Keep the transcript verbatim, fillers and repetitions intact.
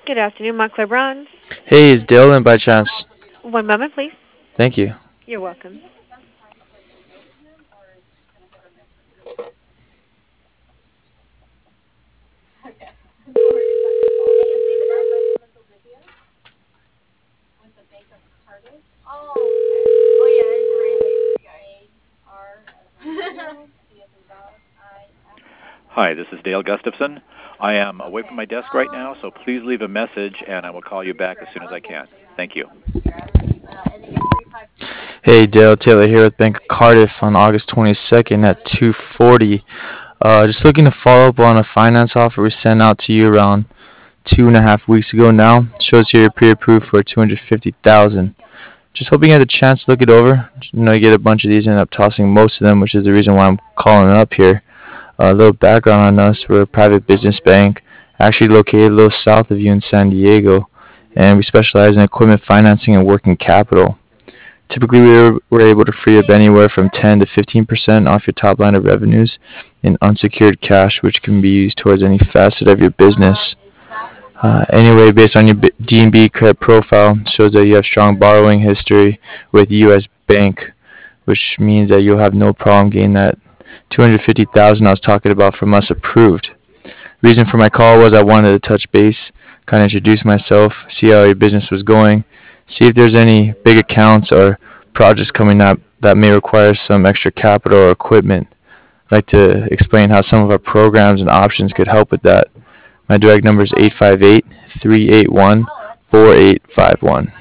Good afternoon, Montclair Bronze. Hey, is Dale in by chance? One moment, please. Thank you. You're welcome. Hi, this is Dale Gustafson. I am away from my desk right now, so please leave a message and I will call you back as soon as I can. Thank you. Hey, Dale Taylor here with Bank of Cardiff on August twenty-second at two forty. Uh, just looking to follow up on a finance offer we sent out to you around two and a half weeks ago now. Shows here you're pre-approved for two hundred fifty thousand dollars. Just hoping you had a chance to look it over. You know, you get a bunch of these and end up tossing most of them, which is the reason why I'm calling up here. A little background on us: we're a private business bank, actually located a little south of you in San Diego, and we specialize in equipment financing and working capital. Typically, we're, we're able to free up anywhere from ten to fifteen percent off your top line of revenues in unsecured cash, which can be used towards any facet of your business. Uh, anyway, based on your D and B credit profile, shows that you have strong borrowing history with U S Bank, which means that you'll have no problem getting that two hundred fifty thousand dollars I was talking about from us approved. Reason for my call was I wanted to touch base, kind of introduce myself, see how your business was going, see if there's any big accounts or projects coming up that may require some extra capital or equipment. I'd like to explain how some of our programs and options could help with that. My direct number is eight five eight, three eight one, four eight five one.